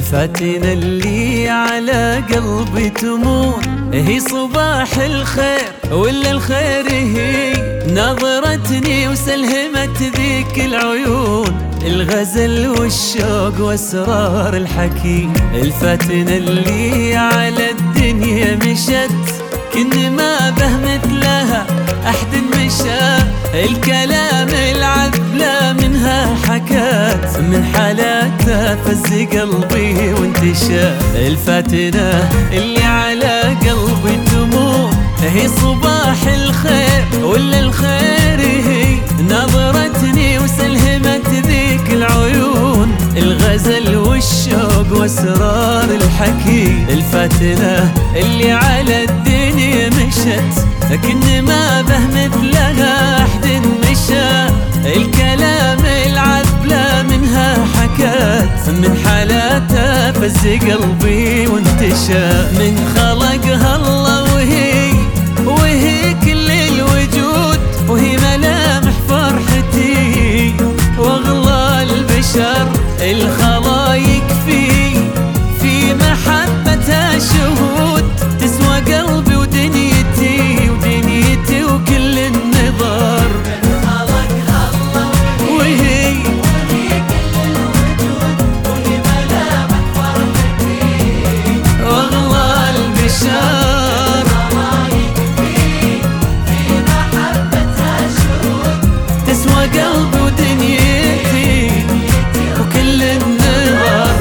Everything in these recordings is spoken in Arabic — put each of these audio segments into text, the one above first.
الفاتنة اللي على قلبي تمون هي صباح الخير ولا الخير هي نظرتني وسلهمت ذيك العيون الغزل والشوق واسرار الحكي. الفاتنة اللي على الدنيا مشت كن ما به مثلها أحد مشى الكلام العذب لا منها حكات من حالاتها فز قلبي وانتشى. الفاتنة اللي على قلبي تموت هي صباح الخير ولا الخير هي نظرتني وسلهمت ذيك العيون الغزل والشوق واسرار الحكي. الفاتنة اللي على الدنيا مشت لكن ما به مثلها أحد مشى الكلام العذب لا منها حكات من حالاتها فز قلبي وانتشى. من خلقها الله وهي كل الوجود وهي ملامح فرحتي واغلى البشر الخلايق في محبتها شهود تسوى قلبي ودنيتي وكل النظر. من خلقها الله وهي كل الوجود وهي ملامح فرحتي واغلى البشر قلبي ودنيتي وكل النظر.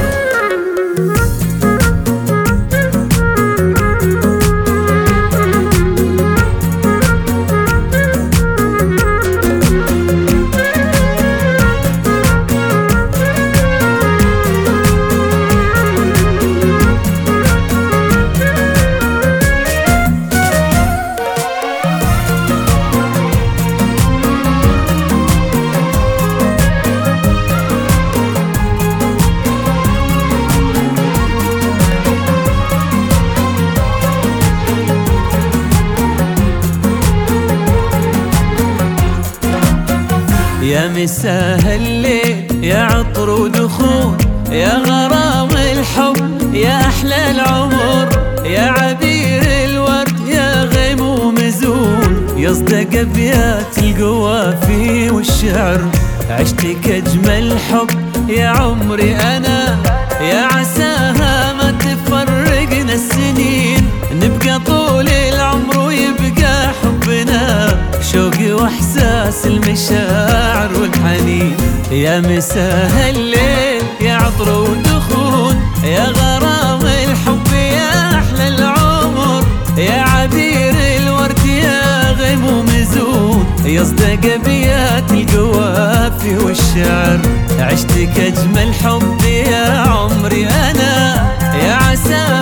يا مساء الليل يا عطر ودخول يا غرام الحب يا أحلى العمر يا عبير الورد يا غيم ومزون يصدق أبيات القوافي والشعر عشتك أجمل حب يا عمري أنا يا عساها ما تفرقنا السنين نبقى طول العمر ويبقى حبنا شوقي واحساس المشاعر والحنين. يا مساء الليل يا عطر ودخول يا غرام الحب يا احلى العمر يا عبير الورد يا غيم ومزون يصدق ابيات القوافي والشعر عشتك اجمل حب يا عمري انا يا عسى